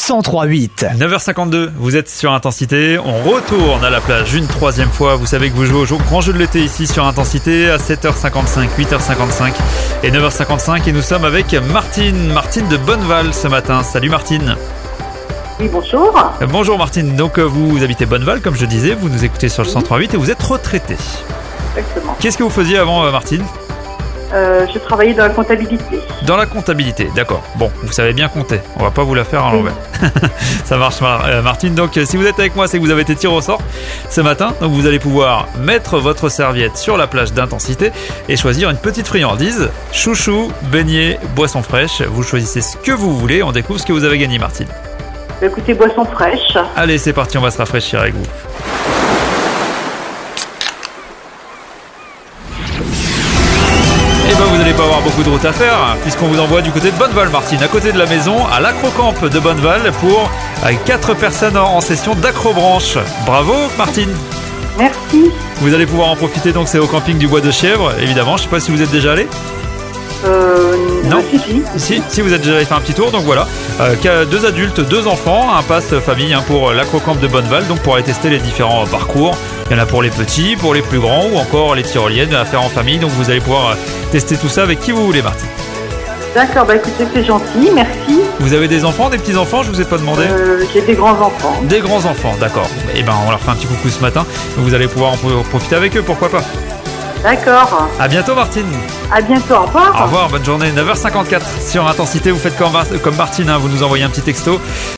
103.8. 9h52, vous êtes sur Intensité, on retourne à la plage une troisième fois. Vous savez que vous jouez au grand jeu de l'été ici sur Intensité à 7h55, 8h55 et 9h55 et nous sommes avec Martine de Bonneval ce matin. Salut Martine. Oui, bonjour. Bonjour Martine, donc vous habitez Bonneval comme je disais, vous nous écoutez sur le 103.8 et vous êtes retraitée. Exactement. Qu'est-ce que vous faisiez avant Martine ? Je travaillais dans la comptabilité. Dans la comptabilité, d'accord. Bon, vous savez bien compter. On va pas vous la faire à l'envers. Ça marche, Martine. Donc, si vous êtes avec moi, c'est que vous avez été tiré au sort ce matin. Donc, vous allez pouvoir mettre votre serviette sur la plage d'Intensité et choisir une petite friandise. Chouchou, beignet, boisson fraîche. Vous choisissez ce que vous voulez. On découvre ce que vous avez gagné, Martine. Écoutez, boisson fraîche. Allez, c'est parti. On va se rafraîchir avec vous. Et vous n'allez pas avoir beaucoup de route à faire puisqu'on vous envoie du côté de Bonneval, Martine, à côté de la maison, à l'Acrocamp de Bonneval pour 4 personnes en session d'acrobranche. Bravo Martine. Merci. Vous allez pouvoir en profiter, donc c'est au camping du Bois de Chièvre, évidemment. Je ne sais pas si vous êtes déjà allé. Non. Si vous êtes déjà allé faire un petit tour, donc voilà. 2 adultes, 2 enfants, un pass famille pour l'Acrocamp de Bonneval, donc pour aller tester les différents parcours. Il y en a pour les petits, pour les plus grands ou encore les tyroliennes à faire en famille. Donc vous allez pouvoir tester tout ça avec qui vous voulez, Martine. D'accord, écoutez, c'est gentil, merci. Vous avez des enfants, des petits-enfants, je vous ai pas demandé. J'ai des grands-enfants. Des grands-enfants, d'accord. Et on leur fait un petit coucou ce matin. Vous allez pouvoir en profiter avec eux, pourquoi pas. D'accord. À bientôt Martine. À bientôt, au revoir. Au revoir, bonne journée. 9h54 sur Intensité, vous faites comme Martine, vous nous envoyez un petit texto.